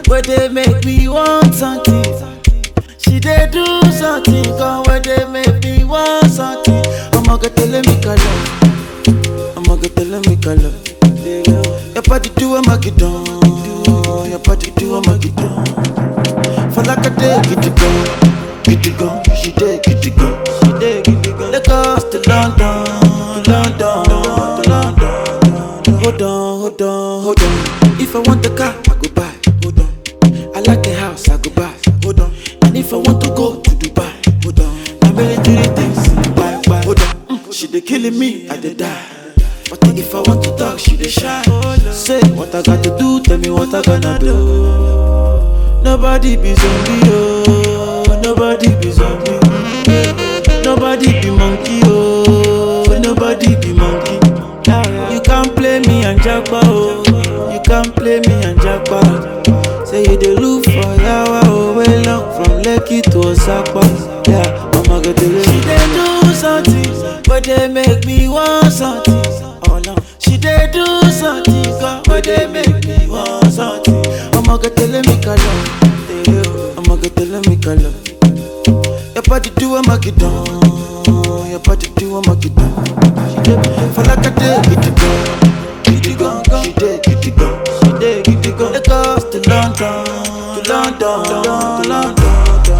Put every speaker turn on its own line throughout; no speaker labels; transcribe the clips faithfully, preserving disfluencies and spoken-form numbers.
where they make me want something. She dey do something, come where they make me want something. I'ma go tell me color, I'ma go tell me color. Your body do I'ma get down, your body do I'ma get down. For like a day, get it go, get it go. She dey get it go, she dey get it go. Lagos to London, London, to London. Hold on, hold on, hold on. If I want the car, I go buy. Hold on. I like the house, I go buy. Hold on. And if I want to go to Dubai, hold on. I'm ready to do things. Bye, bye. Hold on. Mm, she dey killing me, I dey die. But if I want to talk, she dey shy. Say what I got to do, tell me what I gonna do. Nobody be zombie, oh. Nobody be zombie. Nobody be monkey, oh. Nobody be monkey. You can't play me and jackpot, oh. You can't play me and jackpot. Say you dey look for yawa, oh. Way long from Lekki to Osaka. Yeah, I'ma go to the. She dey do something, but they make me want something. Oh no, she dey do something, God, but they make me want something. I'ma go tell me color, I'ma go tell me color. Your body do I'ma get down, your body do I'ma get down. She dey for like a day, get it go, get it go. She dey get it go, she dey get it go. Lagos to London, to London, to London.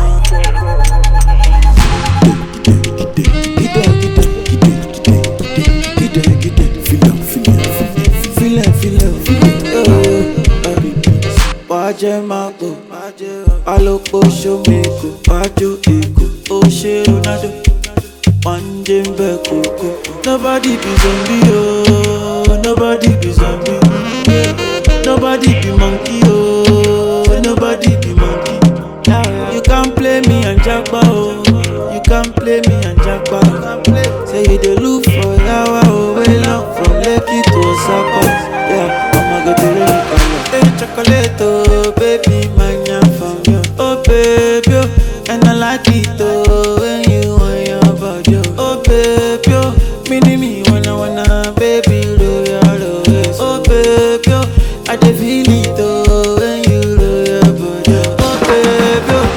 Wájẹ́ máa pò, alópo ṣómekò, wájú èkó, ó ṣe Ronaldo, wọ́n jẹ́ ń bẹ̀ kókó. Nobody be zombie, oh, nobody be zombie. Nobody be monkey, oh, nobody be monkey. You can't play me and jackpot, oh, you can't play me and jackpot. Say you dey look for yawa, oh, way long from Lekki to Osaka. Yeah, I'ma go to the color. Hey, chocolate, oh, baby, mania from you. Oh, baby, oh, and I like it, oh, when you want your body, oh. Oh, baby, oh, mini me, wanna, wanna, baby, roll your waist. Oh, baby, oh, I dey feel it, oh, when you roll your body. Oh, baby, oh.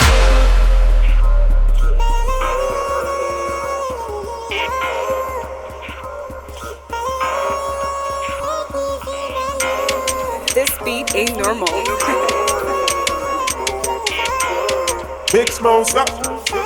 This beat ain't normal.
Big smoke, stop.